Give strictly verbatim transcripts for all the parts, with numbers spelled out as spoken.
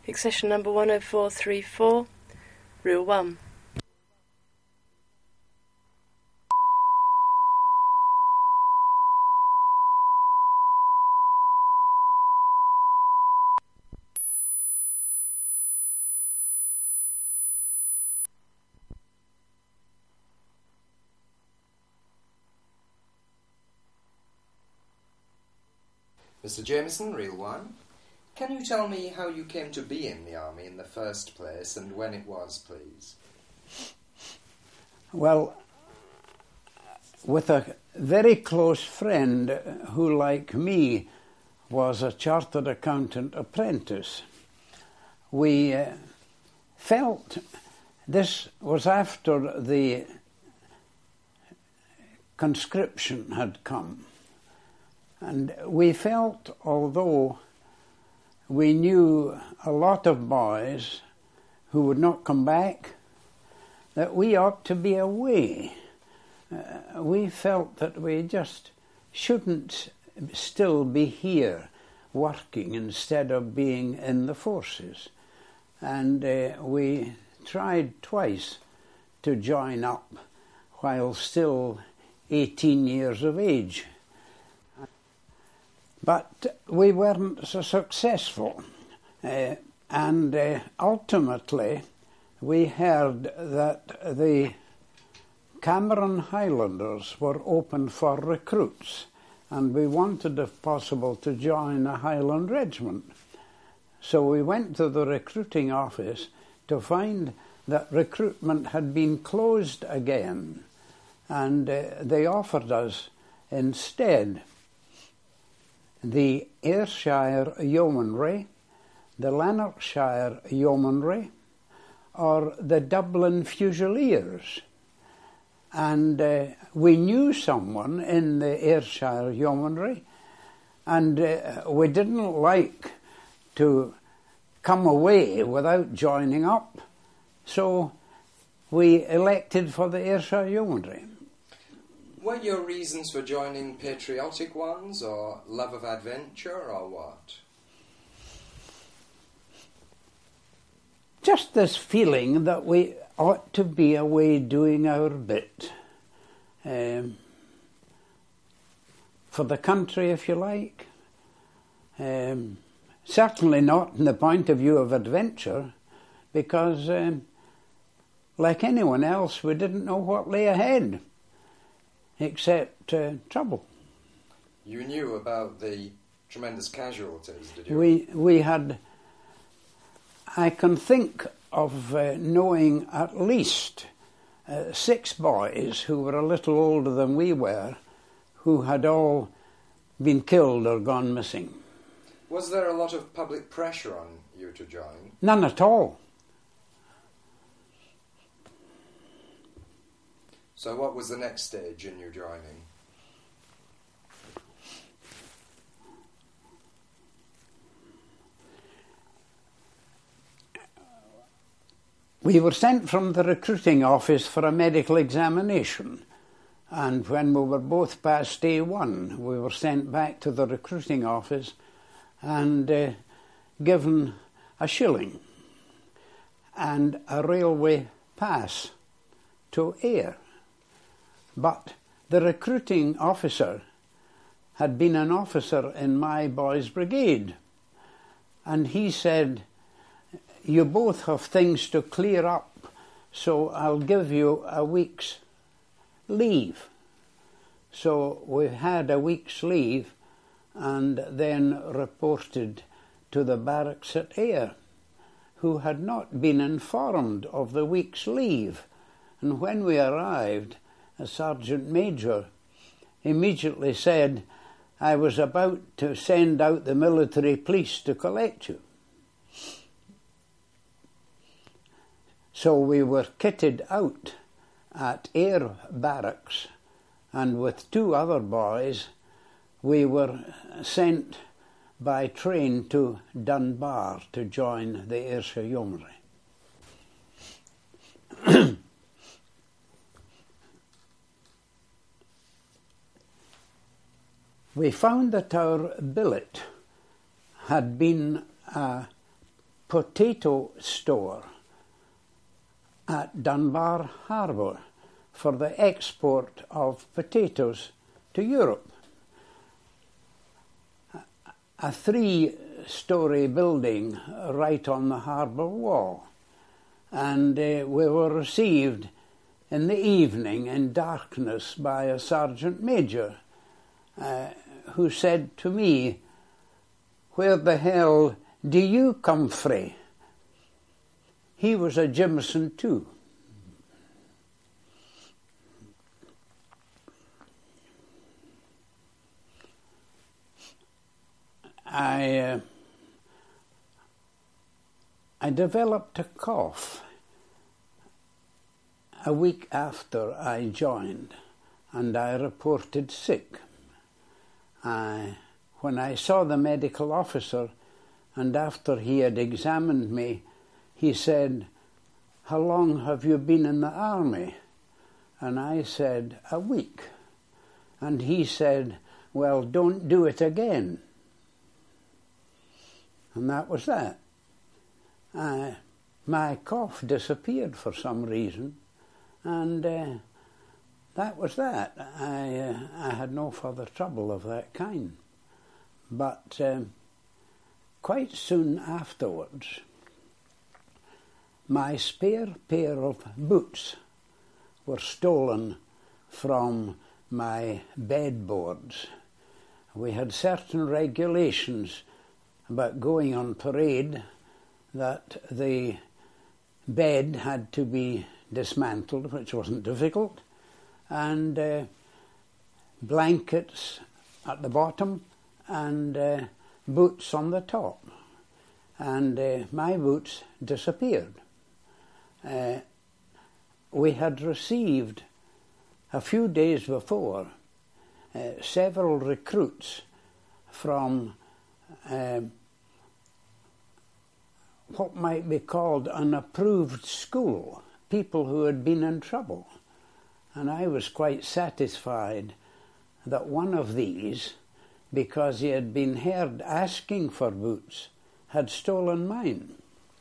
Accession number one oh four three four, Rule one. Mister Jameson, Reel one. Can you tell me how you came to be in the army in the first place and when it was, please? Well, with a very close friend who, like me, was a chartered accountant apprentice, we uh, felt this was after the conscription had come. And we felt, although we knew a lot of boys who would not come back, that we ought to be away. Uh, we felt that we just shouldn't still be here working instead of being in the forces. And uh, we tried twice to join up while still eighteen years of age. But we weren't so successful, uh, and uh, ultimately we heard that the Cameron Highlanders were open for recruits, and we wanted, if possible, to join a Highland regiment. So we went to the recruiting office to find that recruitment had been closed again, and uh, they offered us instead the Ayrshire Yeomanry, the Lanarkshire Yeomanry, or the Dublin Fusiliers. And uh, we knew someone in the Ayrshire Yeomanry, and uh, we didn't like to come away without joining up, so we elected for the Ayrshire Yeomanry. Were your reasons for joining patriotic ones, or love of adventure, or what? Just this feeling that we ought to be away doing our bit. Um, for the country, if you like. Um, certainly not in the point of view of adventure, because, um, like anyone else, we didn't know what lay ahead. Except uh, trouble. You knew about the tremendous casualties, did you? We we had, I can think of uh, knowing at least uh, six boys who were a little older than we were, who had all been killed or gone missing. Was there a lot of public pressure on you to join? None at all. So what was the next stage in you joining? We were sent from the recruiting office for a medical examination, and when we were both past A one, we were sent back to the recruiting office and uh, given a shilling and a railway pass to Ayr. But the recruiting officer had been an officer in my boys' brigade, and he said, "You both have things to clear up, so I'll give you a week's leave." So we had a week's leave and then reported to the barracks at Ayr, who had not been informed of the week's leave. And when we arrived, a sergeant major immediately said, "I was about to send out the military police to collect you." So we were kitted out at Ayr Barracks, and with two other boys we were sent by train to Dunbar to join the Ayrshire Yeomanry. We found that our billet had been a potato store at Dunbar Harbour for the export of potatoes to Europe. A three-storey building right on the harbour wall. And uh, we were received in the evening in darkness by a sergeant major uh, who said to me, "Where the hell do you come frae?" He was a Jameson too. I, uh, I developed a cough a week after I joined, and I reported sick. I, when I saw the medical officer, and after he had examined me, he said, "How long have you been in the army?" And I said, "A week." And he said, "Well, don't do it again." And that was that. Uh, my cough disappeared for some reason, and uh, that was that. I, uh, I had no further trouble of that kind. But um, quite soon afterwards, my spare pair of boots were stolen from my bedboards. We had certain regulations about going on parade, that the bed had to be dismantled, which wasn't difficult, and uh, blankets at the bottom and uh, boots on the top. And uh, my boots disappeared. Uh, we had received, a few days before, uh, several recruits from uh, what might be called an approved school, people who had been in trouble. And I was quite satisfied that one of these, because he had been heard asking for boots, had stolen mine.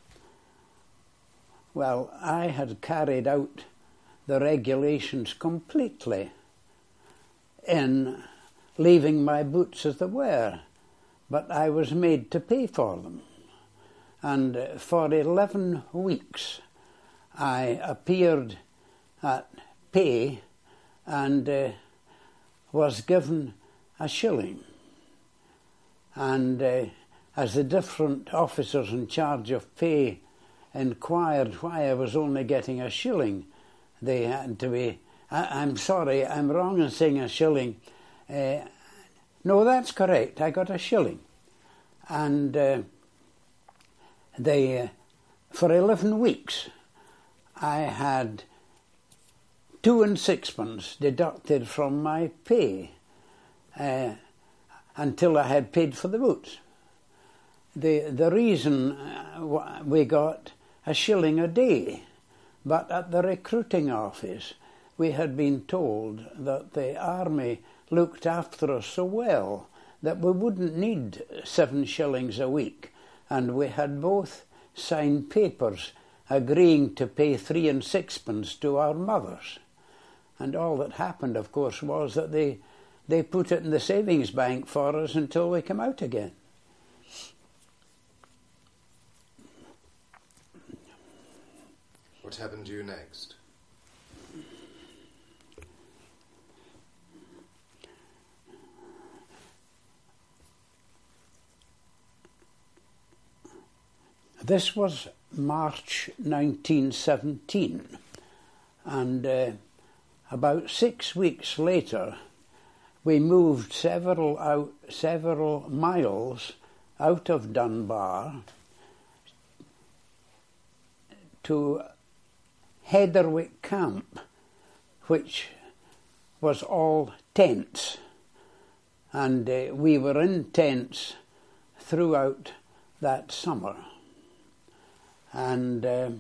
Well, I had carried out the regulations completely in leaving my boots as they were, but I was made to pay for them. And for eleven weeks I appeared at pay and uh, was given a shilling. And uh, as the different officers in charge of pay inquired why I was only getting a shilling, they had to be, I, I'm sorry, I'm wrong in saying a shilling. Uh, no, that's correct, I got a shilling. And uh, they, uh, for eleven weeks, I had two and sixpence deducted from my pay uh, until I had paid for the boots. The, the reason uh, we got a shilling a day, but at the recruiting office we had been told that the army looked after us so well that we wouldn't need seven shillings a week, and we had both signed papers agreeing to pay three and sixpence to our mothers. And all that happened, of course, was that they, they put it in the savings bank for us until we came out again. What happened to you next? This was March nineteen seventeen, and uh, about six weeks later we moved several out, several miles out of Dunbar to Heatherwick Camp, which was all tents, and uh, we were in tents throughout that summer. And uh,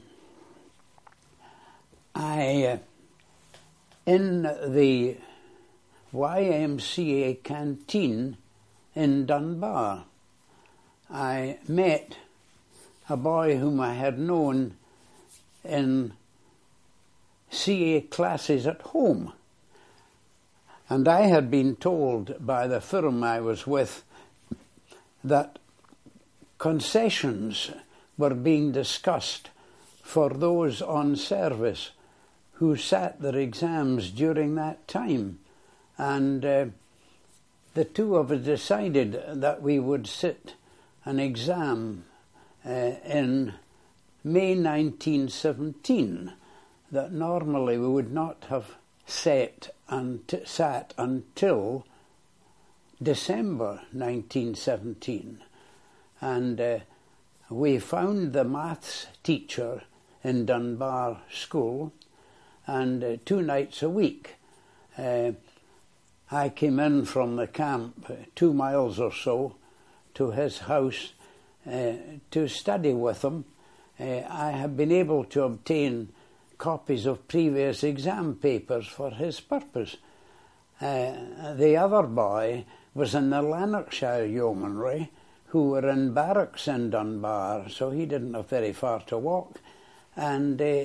I, uh, in the Y M C A canteen in Dunbar, I met a boy whom I had known in C A classes at home. And I had been told by the firm I was with that concessions were being discussed for those on service who sat their exams during that time. And uh, the two of us decided that we would sit an exam uh, in May nineteen seventeen that normally we would not have sat, and sat until December nineteen seventeen. And uh, we found the maths teacher in Dunbar School, and uh, two nights a week uh, I came in from the camp, uh, two miles or so, to his house uh, to study with him. Uh, I had been able to obtain copies of previous exam papers for his purpose. Uh, the other boy was in the Lanarkshire Yeomanry, who were in barracks in Dunbar, so he didn't have very far to walk. And uh,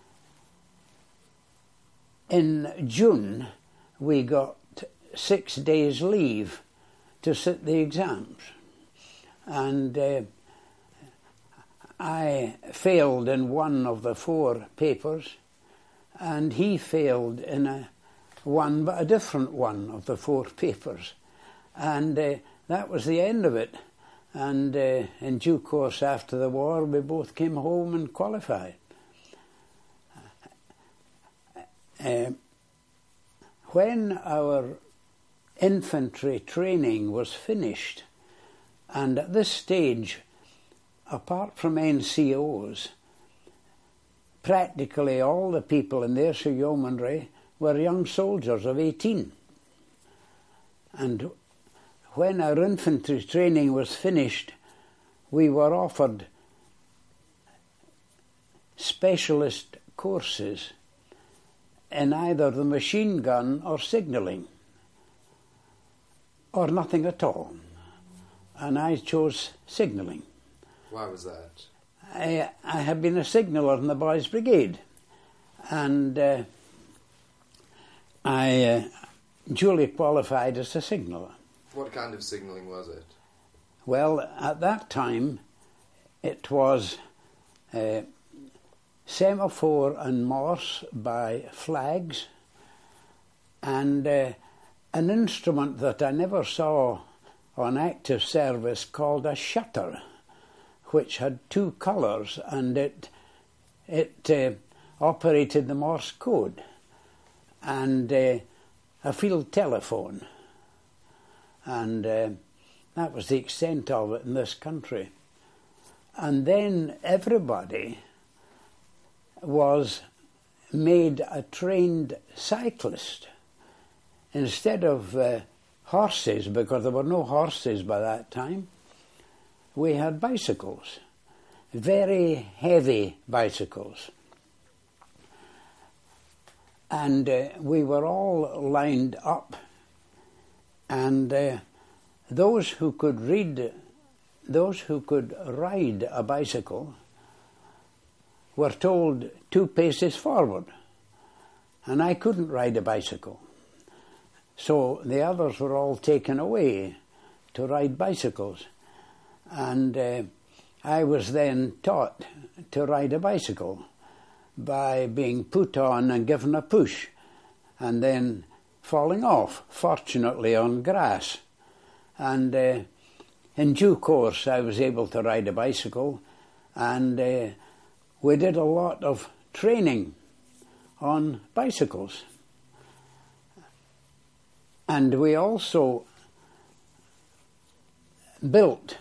in June, we got six days' leave to sit the exams. And uh, I failed in one of the four papers, and he failed in a one, but a different one of the four papers. And uh, that was the end of it. And uh, in due course after the war, we both came home and qualified. Uh, when our infantry training was finished, and at this stage, apart from N C Os, practically all the people in the Ayrshire Yeomanry were young soldiers of eighteen. And when our infantry training was finished, we were offered specialist courses in either the machine gun or signalling, or nothing at all. And I chose signalling. Why was that? I, I had been a signaller in the Boys' Brigade, and uh, I uh, duly qualified as a signaller. What kind of signalling was it? Well, at that time, it was uh, semaphore and Morse by flags, and uh, an instrument that I never saw on active service called a shutter, which had two colours, and it it uh, operated the Morse code, and uh, a field telephone. And uh, that was the extent of it in this country. And then everybody was made a trained cyclist. Instead of uh, horses, because there were no horses by that time, we had bicycles, very heavy bicycles. And uh, we were all lined up. And uh, those who could read, those who could ride a bicycle were told two paces forward. And I couldn't ride a bicycle. So the others were all taken away to ride bicycles. And uh, I was then taught to ride a bicycle by being put on and given a push, and then falling off, fortunately on grass. And uh, in due course I was able to ride a bicycle, and uh, we did a lot of training on bicycles. And we also built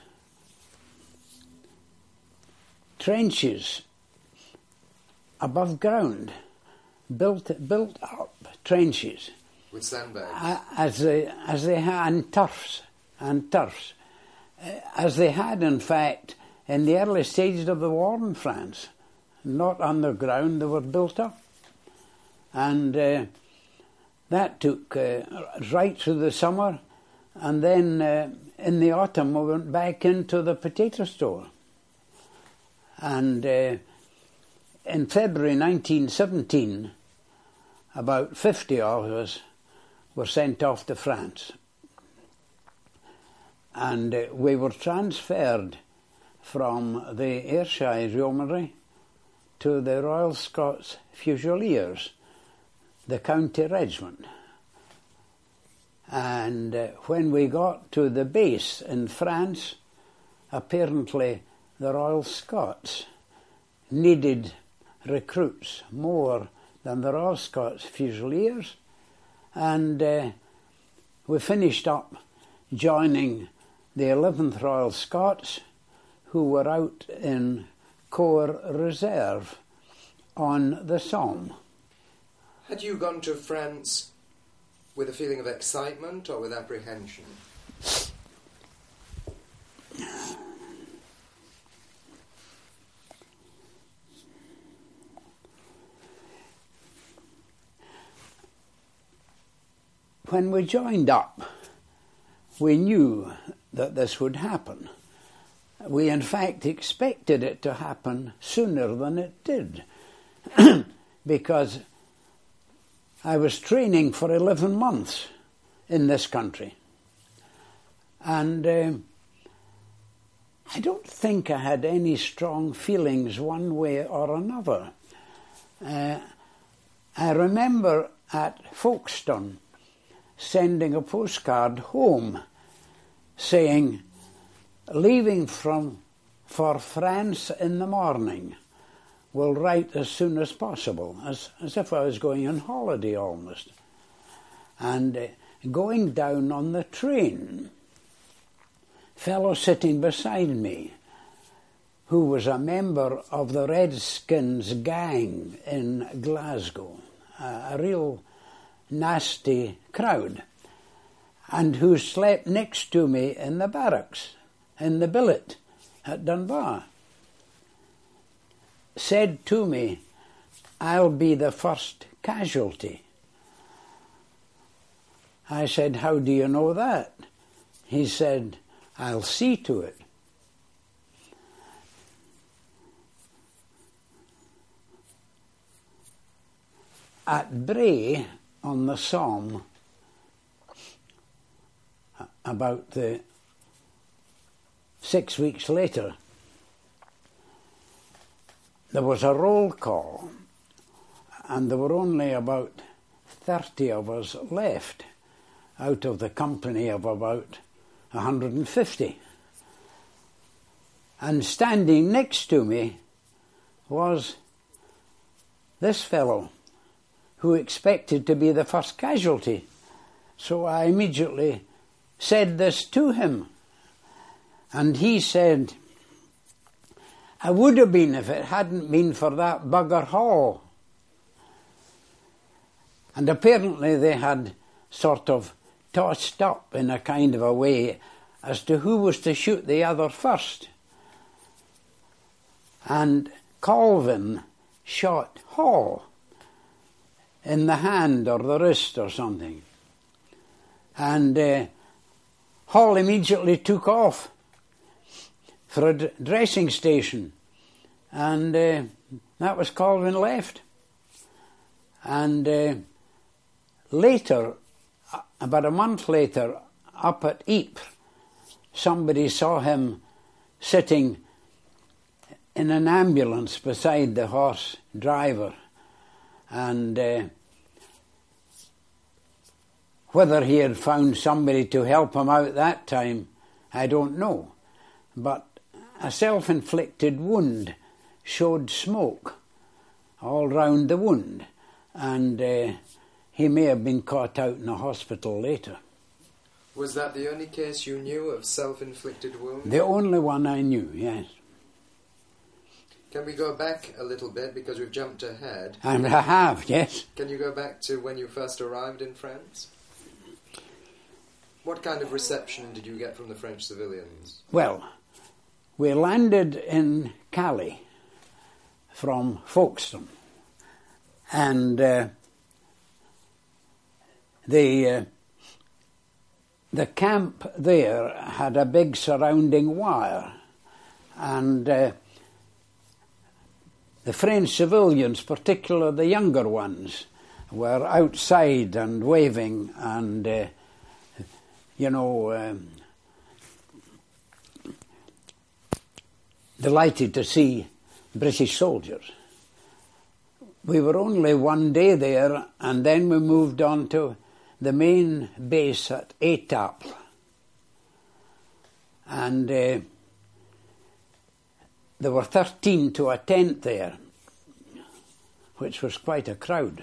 trenches above ground, built built up trenches. With sandbags? Uh, as they, as they had, and turfs, and turfs. Uh, as they had, in fact, in the early stages of the war in France. Not underground, they were built up. And uh, that took uh, right through the summer, and then uh, in the autumn we went back into the potato store. And uh, in February nineteen seventeen, about fifty of us were sent off to France. And uh, we were transferred from the Ayrshire Yeomanry to the Royal Scots Fusiliers, the county regiment. And uh, when we got to the base in France, apparently the Royal Scots needed recruits more than the Royal Scots Fusiliers, and uh, we finished up joining the eleventh Royal Scots, who were out in Corps Reserve on the Somme. Had you gone to France with a feeling of excitement or with apprehension? When we joined up, we knew that this would happen. We in fact expected it to happen sooner than it did, because I was training for eleven months in this country. And uh, I don't think I had any strong feelings one way or another. Uh, I remember at Folkestone sending a postcard home saying, "Leaving from for France in the morning. Will write as soon as possible," as, as if I was going on holiday almost. And uh, going down on the train, fellow sitting beside me, who was a member of the Redskins gang in Glasgow, uh, a real nasty crowd, and who slept next to me in the barracks, in the billet at Dunbar, said to me, "I'll be the first casualty." I said, "How do you know that?" He said, "I'll see to it." At Bray on the Somme, about the six weeks later, there was a roll call, and there were only about thirty of us left out of the company of about one hundred fifty. And standing next to me was this fellow, who expected to be the first casualty. So I immediately said this to him, and he said, "I would have been if it hadn't been for that bugger Hall." And apparently they had sort of tossed up in a kind of a way as to who was to shoot the other first. And Colvin shot Hall in the hand or the wrist or something. And uh, Hall immediately took off for a d- dressing station, and uh, that was Colvin left. And uh, later, about a month later, up at Ypres, somebody saw him sitting in an ambulance beside the horse driver, and uh, whether he had found somebody to help him out that time, I don't know. But a self-inflicted wound showed smoke all round the wound, and uh, he may have been caught out in a hospital later. Was that the only case you knew of self-inflicted wound? The only one I knew, yes. Can we go back a little bit, because we've jumped ahead? And I have, yes. Can you go back to when you first arrived in France? What kind of reception did you get from the French civilians? Well, we landed in Calais from Folkestone, and uh, the uh, the camp there had a big surrounding wire, and uh, the French civilians, particularly the younger ones, were outside and waving and, uh, you know, um, delighted to see British soldiers. We were only one day there, and then we moved on to the main base at Étaples. And uh, there were thirteen to a tent there, which was quite a crowd.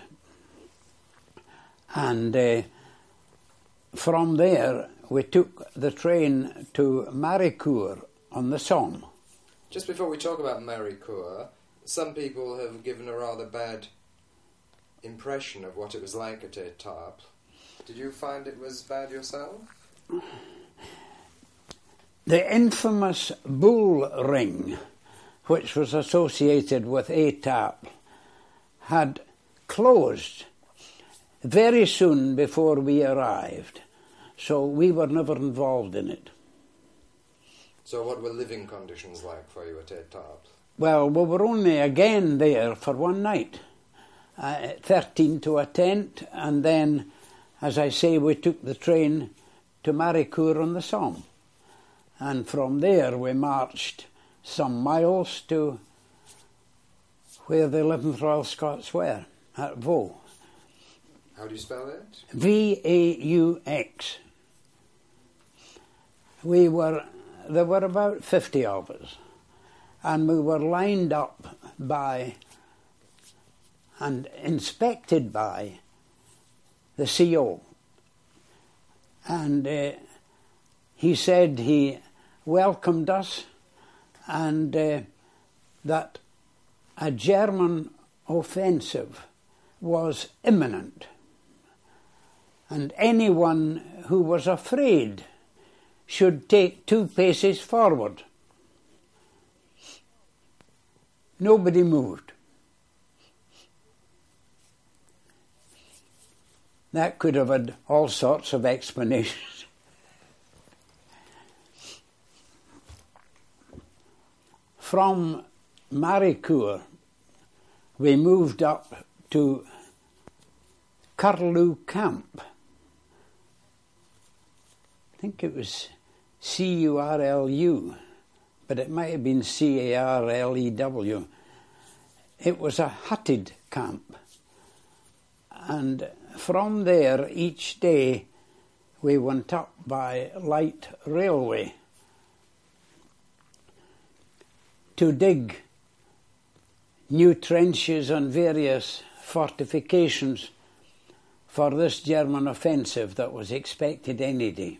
And uh, from there, we took the train to Maricourt on the Somme. Just before we talk about Maricourt, some people have given a rather bad impression of what it was like at Étaples. Did you find it was bad yourself? The infamous bull ring, which was associated with Étaples, had closed very soon before we arrived, so we were never involved in it. So what were living conditions like for you at Étaples? Well, we were only again there for one night, uh, thirteen to a tent, and then, as I say, we took the train to Maricourt on the Somme. And from there we marched some miles to where the eleventh Royal Scots were, at Vaux. How do you spell it? V A U X. We were, there were about fifty of us, and we were lined up by and inspected by the C O. And uh, he said he welcomed us, and uh, that a German offensive was imminent, and anyone who was afraid should take two paces forward. Nobody moved. That could have had all sorts of explanations. From Maricourt, we moved up to Curlew Camp. I think it was C U R L U, but it might have been C A R L E W. It was a hutted camp. And from there, each day, we went up by light railway to dig new trenches and various fortifications for this German offensive that was expected any day.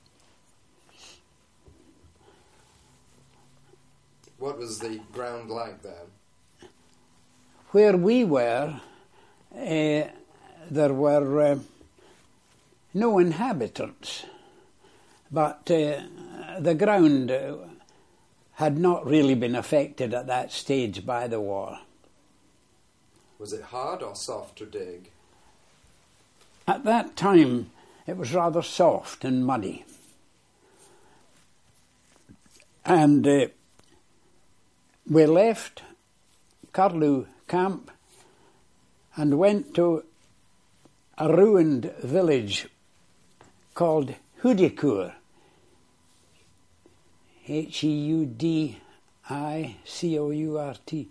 What was the ground like there? Where we were, uh, there were uh, no inhabitants, but uh, the ground uh, had not really been affected at that stage by the war. Was it hard or soft to dig? At that time, it was rather soft and muddy. And uh, we left Curlew Camp and went to a ruined village called Houdicourt. H E U D I C O U R T.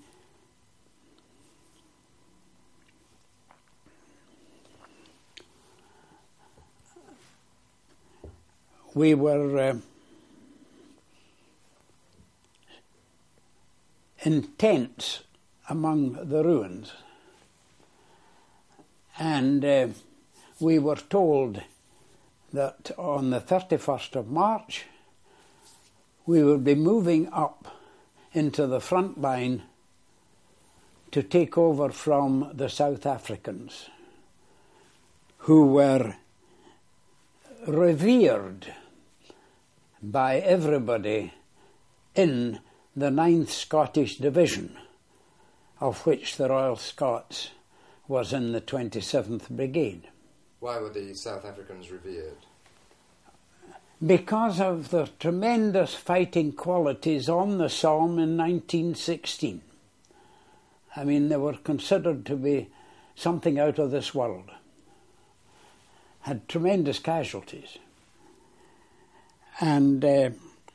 We were uh, in tents among the ruins, and uh, we were told that on the thirty-first of March we would be moving up into the front line to take over from the South Africans, who were revered by everybody in the ninth Scottish Division, of which the Royal Scots was in the twenty-seventh Brigade. Why were the South Africans revered? Because of the tremendous fighting qualities on the Somme in nineteen sixteen. I mean, they were considered to be something out of this world. Had tremendous casualties. And uh,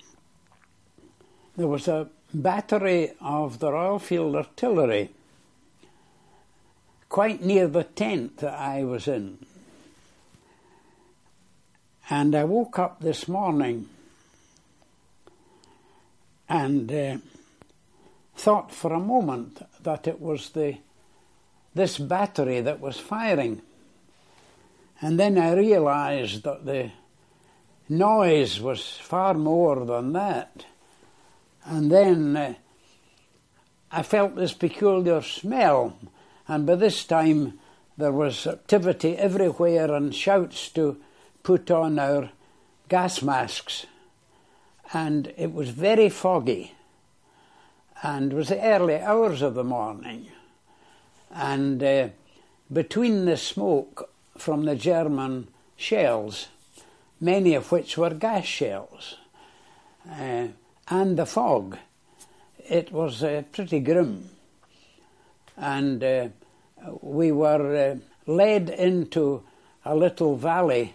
there was a battery of the Royal Field Artillery quite near the tent that I was in. And I woke up this morning and uh, thought for a moment that it was the this battery that was firing. And then I realized that the noise was far more than that. And then uh, I felt this peculiar smell, and by this time there was activity everywhere and shouts to put on our gas masks. And it was very foggy, and it was the early hours of the morning. And uh, between the smoke from the German shells, many of which were gas shells, uh, and the fog, it was uh, pretty grim. And uh, we were uh, led into a little valley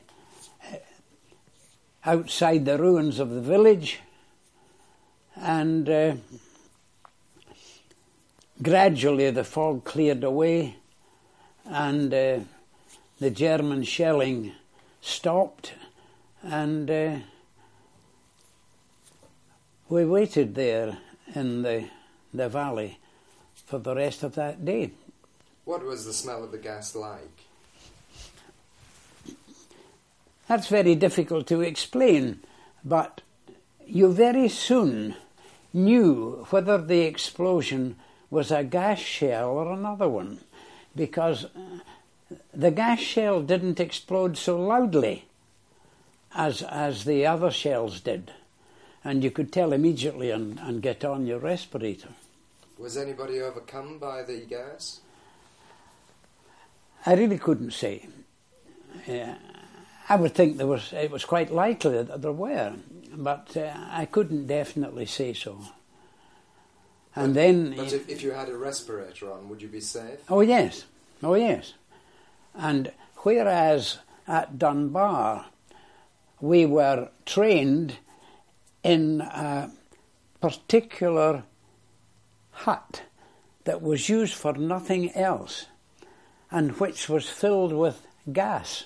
outside the ruins of the village, and uh, gradually the fog cleared away, and uh, the German shelling stopped, and uh, we waited there in the, the valley for the rest of that day. What was the smell of the gas like? That's very difficult to explain, but you very soon knew whether the explosion was a gas shell or another one, because the gas shell didn't explode so loudly as as the other shells did, and you could tell immediately and, and get on your respirator. Was anybody overcome by the gas? I really couldn't say. Uh, I would think there was. It was quite likely that there were, but uh, I couldn't definitely say so. And but, then, but if, if you had a respirator on, would you be safe? Oh yes, oh yes. And whereas at Dunbar we were trained in a particular hut that was used for nothing else, and which was filled with gas,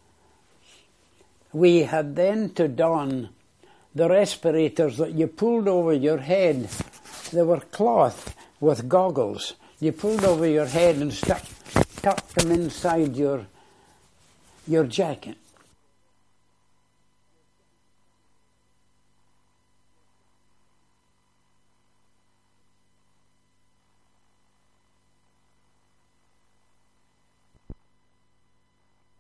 we had then to don the respirators that you pulled over your head. They were cloth with goggles. You pulled over your head and stuck, tucked them inside your your jacket.